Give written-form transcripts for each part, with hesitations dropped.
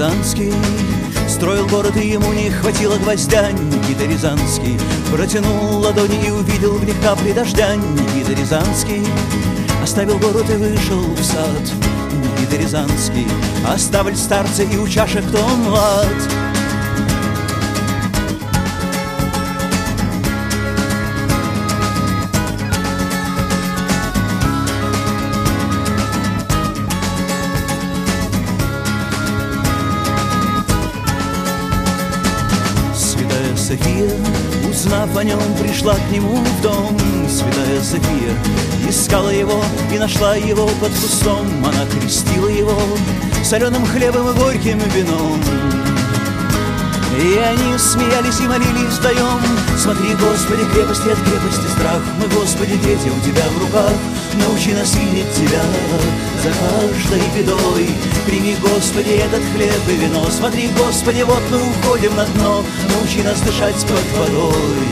Рязанский строил город, и ему не хватило гвоздя. Никита Рязанский протянул ладони и увидел в них капли дождя. Никита Рязанский оставил город и вышел в сад. Никита Рязанский оставил старца и у чашек кто млад. София, узнав о нем, пришла к нему в дом. Святая София искала его и нашла его под кустом. Она крестила его соленым хлебом и горьким вином. И они смеялись и молились вдвоем. Смотри, Господи, крепости от крепости страх. Мы, Господи, дети у Тебя в руках. Научи нас видеть Тебя за каждой бедой. Прими, Господи, этот хлеб и вино. Смотри, Господи, вот мы уходим на дно. Научи нас дышать под водой.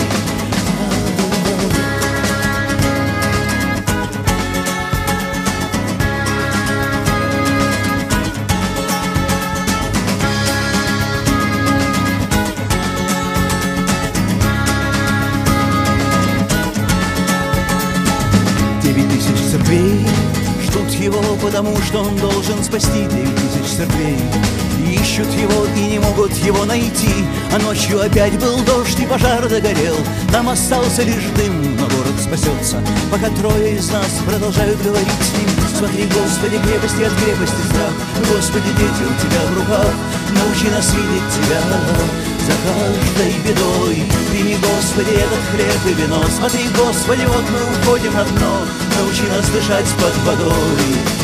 Церквей ждут его, потому что он должен спасти 9000 церквей. Ищут его и не могут его найти. А ночью опять был дождь и пожар догорел. Там остался лишь дым, но город спасется, пока трое из нас продолжают говорить с ним. Смотри, Господи, крепости от крепости страх. Господи, дети у Тебя в руках. Научи нас видеть Тебя за каждой бедой. Прими, Господи, этот хлеб и вино. Смотри, Господи, вот мы уходим на дно. Научи нас дышать под водой.